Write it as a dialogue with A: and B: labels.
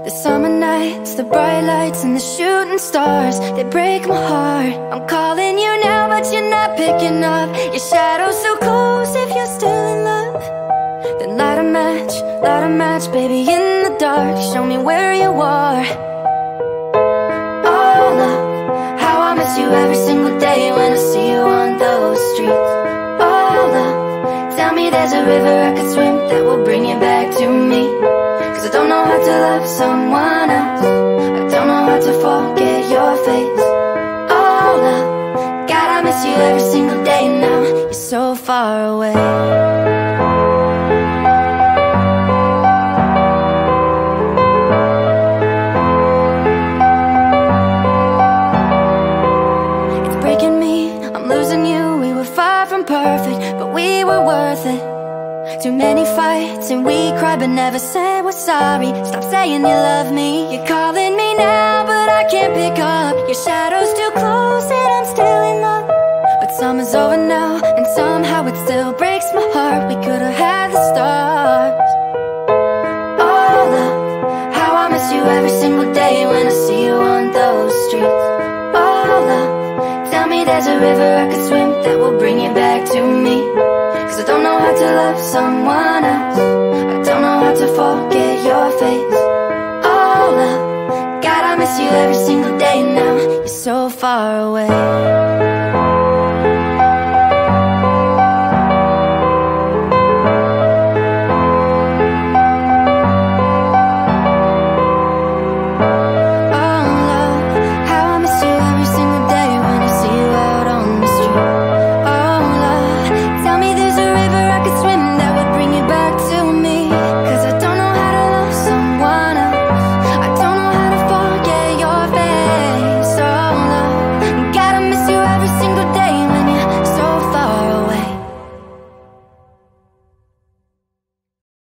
A: The summer nights, the bright lights and the shooting stars, they break my heart. I'm calling you now, but you're not picking up. Your shadow's so close if you're still in love. Then light a match, baby, in the dark. Show me where you are. Oh, love, how I miss you every single day when I see you on those streets. Oh, love, tell me there's a river I could swim that will bring you back to me. Cause I don't know how to love someone else. I don't know how to forget your face. Oh, love, God, I miss you every single day now. You're so far away. Perfect, but we were worth it. Too many fights and we cried but never said we're sorry. Stop saying you love me. You're calling me now but I can't pick up. Your shadow's too close and I'm still in love. But summer's over now and somehow it still breaks my heart. We could've had the stars. Oh, love, how I miss you every single day when I see you on those streets. Oh, love, tell me there's a river I could swim that will bring you back to me. Cause I don't know how to love someone else. I don't know how to forget your face. Oh, love, God, I miss you every single day now. You're so far away.